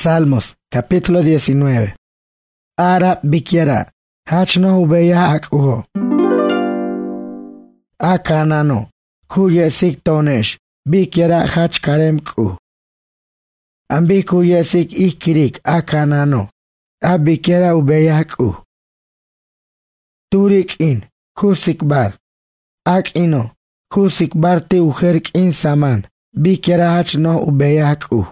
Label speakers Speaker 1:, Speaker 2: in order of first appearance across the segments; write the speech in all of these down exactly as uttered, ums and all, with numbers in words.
Speaker 1: Salmos, capítulo diecinueve. Ara bikiara, hachno ubeya akuho. Akanano, kuye sik tonesh, bikiara hach karem ku. Ambi kuye sik ikirik akanano, abikiara ubeya ku. Turik in, kusik bar. Ak ino, kusik bar te ujerk in saman, bikiara hachno ubeya ku.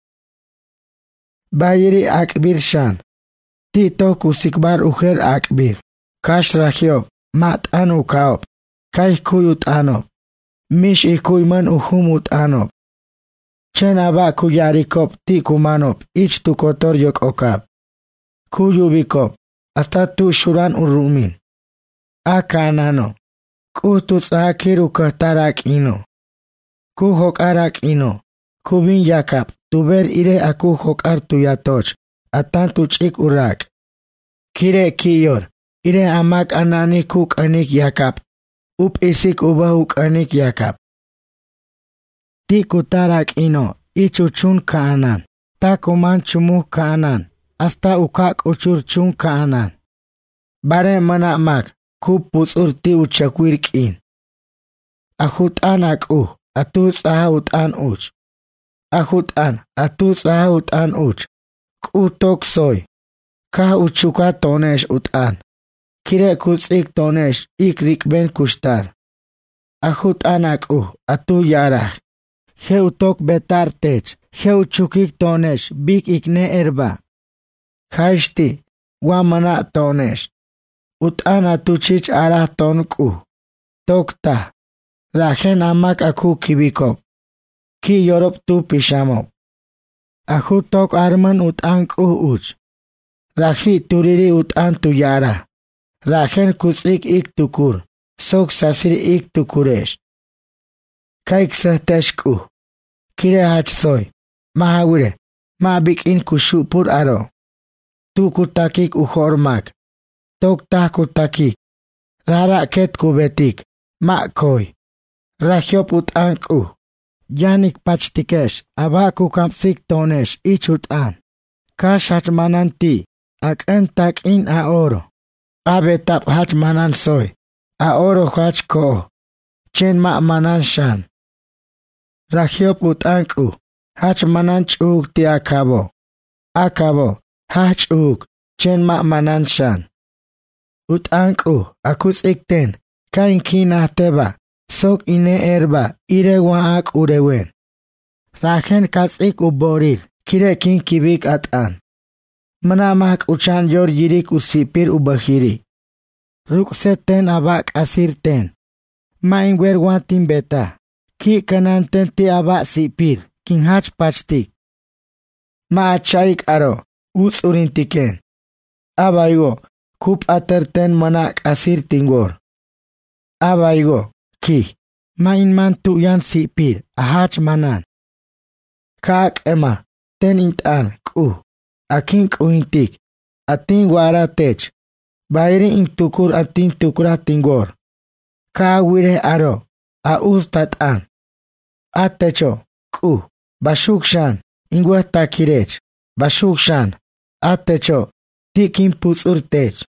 Speaker 1: Bayiri akbir shan. Tito kusikbar ujer akbir. Kash rachiob, mat anu kaop. Kai kuyut anob. Mish ikuyman uhumut anob. Chen aba kuyarikop ti kumanop. Ich tu kotor yok okab. Kuyubikop. Hasta tu shuran urumin. Akanano. Kututs akiru kahtarak ino. Kuhok arak ino. Kubin yakap. Tuber ire aku hokar tuyatoch, atan tuchik urak. Kire kiyor, ire amak anani kuk anik yakap, up isik ubahuk anik yakap. Ti kutarak ino, ichuchun kaanan, ta kuman chumuh kaanan, hasta ukak uchur chun kaanan. Bare manamak, kup pusur ti uchakwirk in. Ahut anak uh, atuts ahut an uch. Ahut an, atus ahut an uch. Kutok soy. Ka uchuka tonesh ut an. Kire kutsik tonesh ikrik ben kushtar. Ahut anak uh, atu yarah. He utok betar tech. He uchukik tonesh bik ikne erba. Haishti, wamana tonesh. Ut an atuchich arah tonku. Tokta. Rajen amak aku kibikop. Ki yorop tu pishamop. Ahutok arman ut ank uh uch. Rahi turiri ut an tu yara. Rahen kutsik ik tukur. Sok sasir ik tukuresh. Kaik sahteshku. Kire hach soy. Mahawire. Ma bik in kushu pur aro. Tu kutakik uhormak. Tok tah kutakik. Rara ket kubetik. Ma koy. Rahiop ut ank uh. Yanik pachtikesh, abaku kapsik tonesh, ichut an. Kash hachmanan ti, ak entak in a oro. Abetap hachmanan soy, a oro hach ko. Chen ma manan shan. Rahiop ut anku, hachmanan chuk ti akabo. Akabo, hach uk, chen ma manan shan. Ut anku, akus ikten, kain kina teba. Sok ine erba, ire waak urewen. Rajen katsik uboril, kire kin kibik at an. Manamak uchan yor yirik usipir ubahiri. Rukseten abak asir ten. Main werwatin beta. Ki kananten ti abak sipir, kin hach pachtik. Ma achaik aro, us urintiken. Abaygo, kup aterten manak asir tingor. Abaygo. Ki, main man tu yan sipir, ahach manan. Kaak ema, ten intan, ku, akin kuintik, atin wara tech, bayri in tukur atin tukura tingor. Ka wire aro, a ustat an. Atecho, ku, bashukshan, ingwa takirech, bashukshan, atecho, tikin putsur tech.